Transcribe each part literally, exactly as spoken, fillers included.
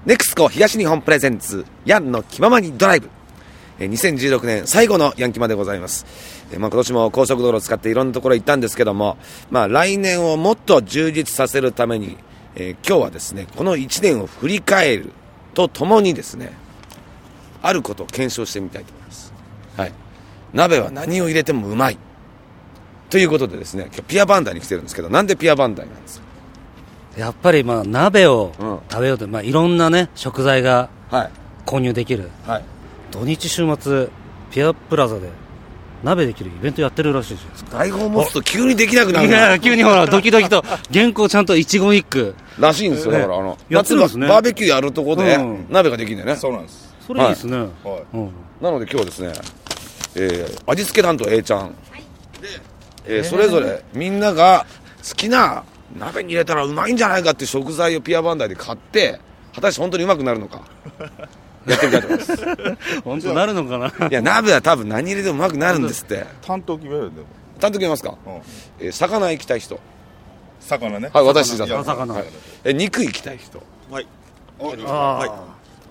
ネクスコ東日本プレゼンツヤンの気ままにドライブ、えー、にせんじゅうろくねん最後のヤンキマでございます。えーまあ、今年も高速道路を使っていろんなところ行ったんですけども、まあ、来年をもっと充実させるために、えー、今日はですねこのいちねんを振り返るとともにですねあることを検証してみたいと思います。はい、鍋は何を入れてもうまいということでですね、今日ピアバンダイに来てるんですけど、なんでピアバンダイなんですか？ やっぱりまあ鍋を食べようと、うん、まあいろんなね食材が購入できる、はい、土日週末ピアプラザで鍋できるイベントやってるらしいじゃないですか。 台本持つと急にできなくなる。 いや急にほらドキドキと原稿ちゃんと一言一句らしいんですよ。だからあの夏場、ね、バーベキューやるとこで、うん、鍋ができるんだよね。 そうなんです。 それいいですね、はいはいうん、なので今日はですね、えー、味付け担当 A ちゃん、はい、で、えー、それぞれみんなが好きな鍋に入れたらうまいんじゃないかっていう食材をピアバンダイで買って、果たして本当にうまくなるのかやってみたいと思います本当なるのかな。 いや鍋は多分何入れてもうまくなるんですって。 担当決めるんでも担当決めますか、うんえー、魚行きたい人。 魚ね。 はい私だ。 魚、 はい、えー、肉行きたい人。 はいあはい、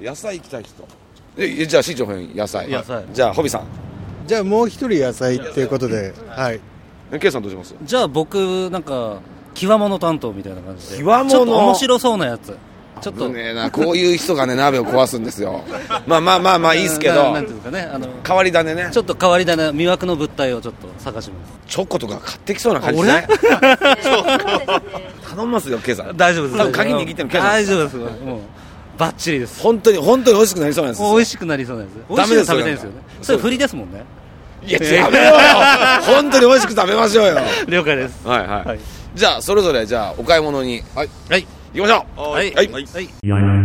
野菜行きたい人。えじゃあ市長編野菜。 野菜。 じゃあホビさん。 じゃあもう一人野菜っていうことで、はい。 えケイさんどうします？ じゃあ僕なんか極物担当みたいな感じで極物ちょっと面白そうなやつちょっとねえなこういう人がね鍋を壊すんですよまあまあまあまあいいですけどなんていうんですかねあの変わり種ねちょっと変わり種魅惑の物体をちょっと探します。 チョコとか買ってきそうな感じね頼みますよケイさん。 大丈夫です。 多分鍵握ってるケイさん大丈夫です。もうバッチリです。 本当に本当に美味しくなりそうなんですよ。 美味しくなりそうなんです。美味しいの食べたいんですよね。それ振りですもんね。 いややめようよ本当に美味しく食べましょうよ了解です。 はいはい、はい、じゃあそれぞれじゃあお買い物にはい、はい、行きましょう。 はいはい、はいはい、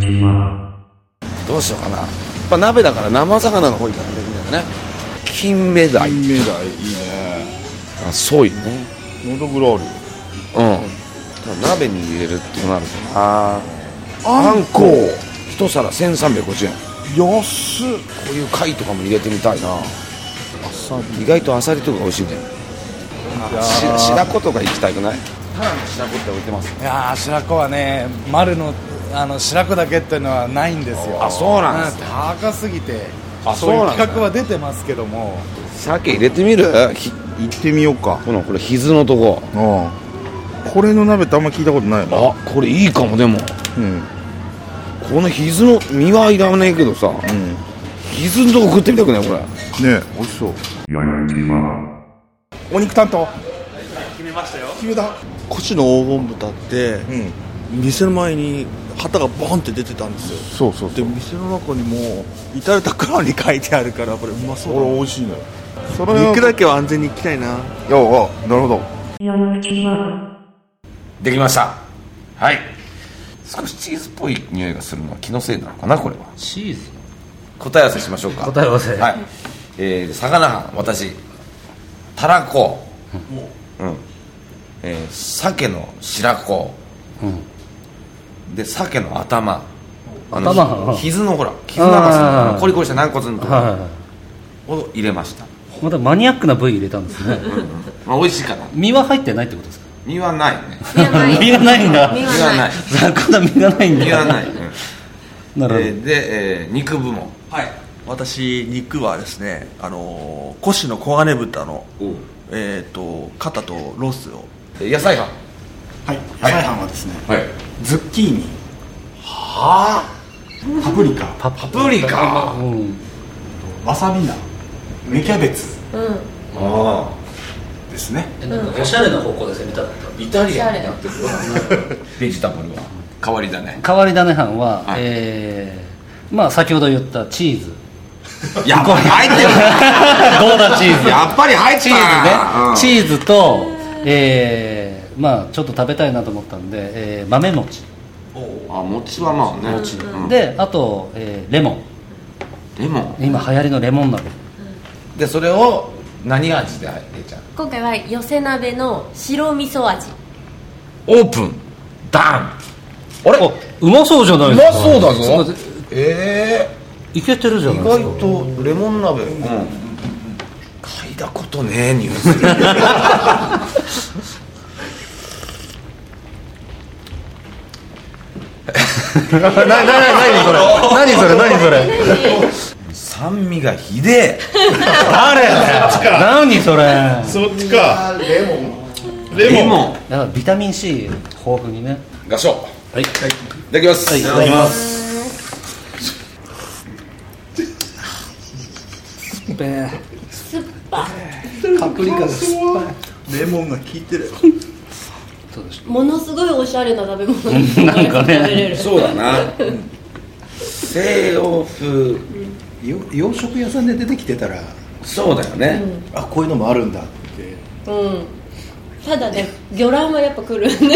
どうしようかな。やっぱ鍋だから生魚が多いからねみんなね。金目鯛金目鯛いいね。 あソイね。 のどぐろあるよ。 うん鍋に入れるってなるとな。あんこ一皿せんさんびゃくごじゅうえん。 安っ。 こういう貝とかも入れてみたいな。意外とアサリとか美味しいね。白子とか行きたくない？タラの白子って置いてます？ いや白子はね丸のあの白子だけっていうのはないんですよ。 あそうなんです、ね、 高すぎて。 あそういう企画は出てますけども。 鮭入れてみる？ 行ってみようか。 このこれひずのとこ。 ああこれの鍋ってあんま聞いたことないな。 あこれいいかも。でも、うん、このひずの身はいらないけどさ、うん、ひずのとこ食ってみたくないこれ。 ね美味しそう。お肉担当決めましたよ。 決めた。 腰の黄金豚って、うん、店の前に旗がボンって出てたんですよ。 そうそうそう。 で店の中にも至る所に書いてあるからこれうまそうだ。 これ美味しいのよ。 それ肉だけは安全に行きたいな。 いやあなるほど。 できました。はい。少しチーズっぽい匂いがするのは気のせいなのかなこれは。 チーズ。 答え合わせしましょうか。 答え合わせ。 はい。えー、魚飯私たらこ、うんえー、鮭の白子、うん、で鮭の頭頭ひずのほら傷長さコリコリした軟骨のところを入れました。 またマニアックな部位入れたんですね、うんうんまあ、美味しいかな。 身は入ってないってことですか？ 身はないね。 身がないんだ。 身はない。 魚身がないんだ。 身はない、うん、 なるほど。 えー、で、えー、肉部門。 はい私肉はですねあのー、腰の黄金豚の、えー、と肩とロースを。 野菜飯。 はい野菜飯はですね、 はい、 ズッキーニはあパプリカパプリカ、うん、 わさび菜芽キャベツ、うん、 あですね、 うん、おしゃれな方向ですね。 イタリアンになってるベジタブルは変わり種変わり種飯は、はい、えー、まあ先ほど言ったチーズやっぱり入ってるゴーダチーズやっぱり入ってるチーズね、うん、チーズと、えー、まあちょっと食べたいなと思ったんで、えー、豆餅。 あ餅はまあね餅、うん、であと、えー、レモンレモン今流行りのレモン鍋でそれを何味で入れちゃう？ 今回は寄せ鍋の白味噌味。 オープンダン。あれうまそうじゃないですか。 うまそうだぞ。えー、いけてるじゃないですか。 意外とレモン鍋、うん、嗅いだことねえ匂いするな、な、な、なにそれ何それ何それ酸味がひでえ誰何それそっちか。レモンレモンだからビタミン C 豊富にね。 合唱。 はい、はい、 いただきます。 はい、いただきます。酸っぱい酸っぱパプリカが酸っぱい。 レモンが効いてる。 ものすごいおしゃれな食べ物なんかね食べれる。 そうだな。西洋風。 洋食屋さんで出てきてたら、 そうだよね、 うん、あ、こういうのもあるんだって。 うん。ただね、魚卵はやっぱ来るね。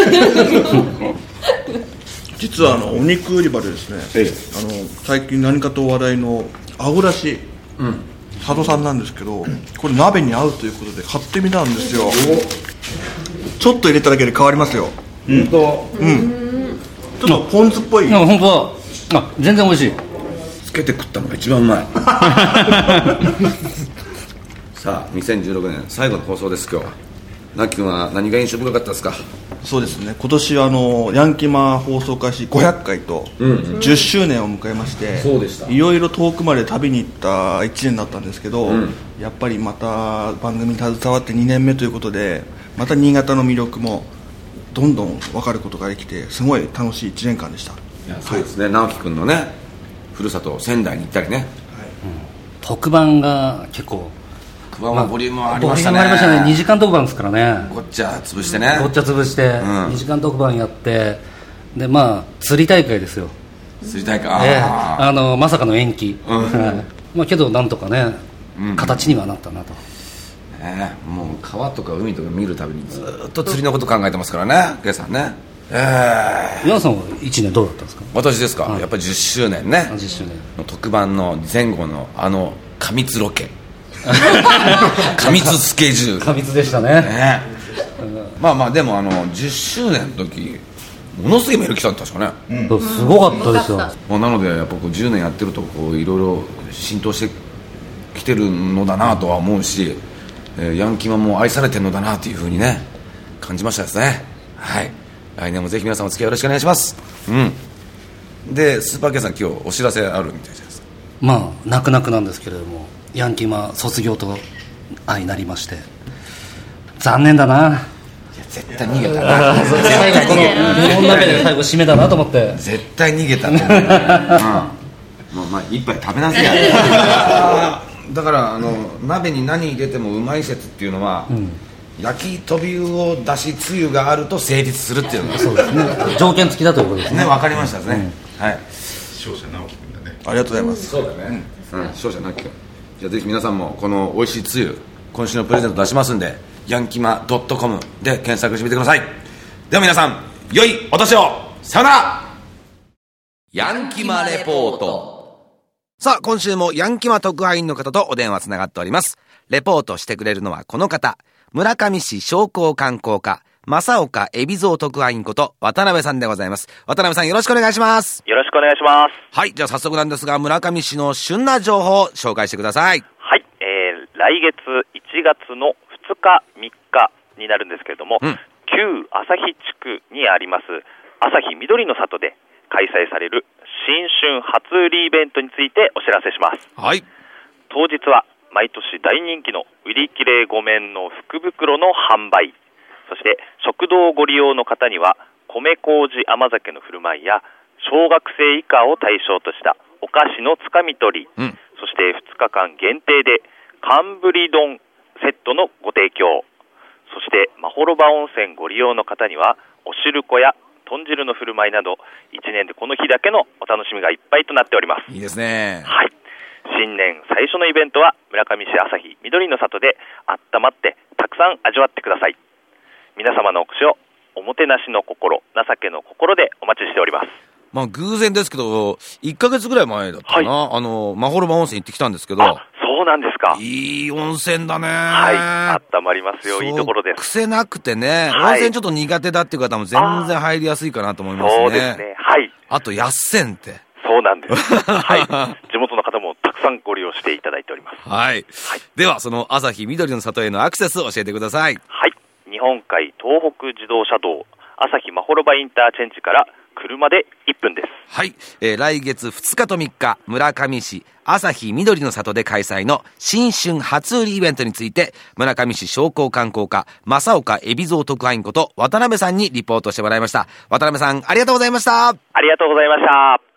実はあのお肉売り場でですね、ええ、あの最近何かと話題のあごだし、うん、佐渡さんなんですけど、これ鍋に合うということで買ってみたんですよ。ちょっと入れただけで変わりますよ。 本当、 うん、ちょっとポン酢っぽい。 本当だ。あ、全然美味しい。 つけて食ったのが一番うまい。さあにせんじゅうろくねん最後の放送です。今日はなっきくんは何が印象深かったですか？ そうですね、今年あのヤンキマ放送開始ごひゃっかいとじゅっしゅうねんを迎えまして、 そうでした。 いろいろ遠くまで旅に行ったいちねんだったんですけど、うん、やっぱりまた番組に携わってにねんめということで、また新潟の魅力もどんどん分かることができて、すごい楽しいいちねんかんでした。 いや、そうですね、直樹くんのねふるさと仙台に行ったりね、はい、うん、 特番が結構特番はボリュームありましたね。 ボリュームありましたね。にじかん特番ですからね。 ごっちゃ潰してね、 ごっちゃ潰して、うん、にじかん特番やって、でまあ釣り大会ですよ。 釣り大会、 えー、あのまさかの延期、うん、まあけどなんとかね、うん、形にはなったなと、 ね、もう川とか海とか見るたびにずっと釣りのこと考えてますからね、ケイさんね。えー、 岩さんはいちねんどうだったんですか？ 私ですか、はい、やっぱりじゅっしゅうねんね。 じゅっしゅうねんの特番の前後のあの過密ロケ過密スケジュール、 過密でしたね。 ね、うん、まあまあでもあのじゅっしゅうねんの時ものすごいメール来たん確かね、 うん、すごかったですよ。 まあ、なのでやっぱこうじゅうねんやってるとこういろいろ浸透してきてるのだなとは思うし、えー、ヤンキマも愛されてるのだなというふうにね感じましたですね。はい、来年もぜひ皆さんお付き合いよろしくお願いします。うん。でスーパーケイさん今日お知らせあるみたいじゃないですか。 まあ泣く泣くなんですけれども、ヤンキマ卒業と相なりまして残念だな。いや絶対逃げたな。 最後この日本鍋で最後締めだなと思って絶対逃げたと思う、ね、うん、もうまあ一杯食べなさいや。だからあの鍋に何入れてもうまい説っていうのは、うん、焼き飛びを出しつゆがあると成立するっていうのがそうですね、条件付きだということですね。 分かりましたですね、うん、はい。 勝者直樹くんだね。 ありがとうございます。 そうだね、うん、勝者直樹くん。じゃあぜひ皆さんもこの美味しいつゆ今週のプレゼント出しますんで、ヤンキマ .com で検索してみてください。では皆さん良いお年を。さよなら。ヤンキマレポート。さあ今週もヤンキマ特派員の方とお電話つながっております。レポートしてくれるのはこの方、村上市商工観光課正岡海老蔵特派員こと渡辺さんでございます。渡辺さんよろしくお願いします。 よろしくお願いします。 はい、じゃあ早速なんですが村上市の旬な情報を紹介してください。 はい、えー、来月いちがつのふつかみっかになるんですけれども、うん、旧旭地区にあります旭緑の里で開催される新春初売りイベントについてお知らせします。 はい。 当日は毎年大人気の売り切れごめんの福袋の販売、そして食堂ご利用の方には米麹甘酒の振る舞いや小学生以下を対象としたお菓子のつかみ取り、うん、そしてふつかかん限定で寒ぶり丼セットのご提供、そしてまほろば温泉ご利用の方にはお汁粉や豚汁の振る舞いなどいちねんでこの日だけのお楽しみがいっぱいとなっております。 いいですね。 はい、新年最初のイベントは村上市旭緑の里であったまってたくさん味わってください。皆様のお越しをおもてなしの心、情けの心でお待ちしております。 まあ偶然ですけどいっかげつぐらい前だったかな、はい、あのまほろば温泉行ってきたんですけど。 あ、そうなんですか。 いい温泉だね。 はい、あったまりますよ。いいところです。 癖なくてね、はい、温泉ちょっと苦手だっていう方も全然入りやすいかなと思いますね。 そうですね。はい。 あとやっせんってそうなんですはい、地元の方もたくさんご利用していただいております。 はい、はい、ではその旭緑の里へのアクセスを教えてください。 はい、日本海東北自動車道旭まほろばインターチェンジから車でいっぷんです。 はい、えー、来月ふつかとみっか、村上市旭緑の里で開催の新春初売りイベントについて、村上市商工観光課正岡海老蔵特派員こと渡辺さんにリポートしてもらいました。渡辺さん、ありがとうございました。 ありがとうございました。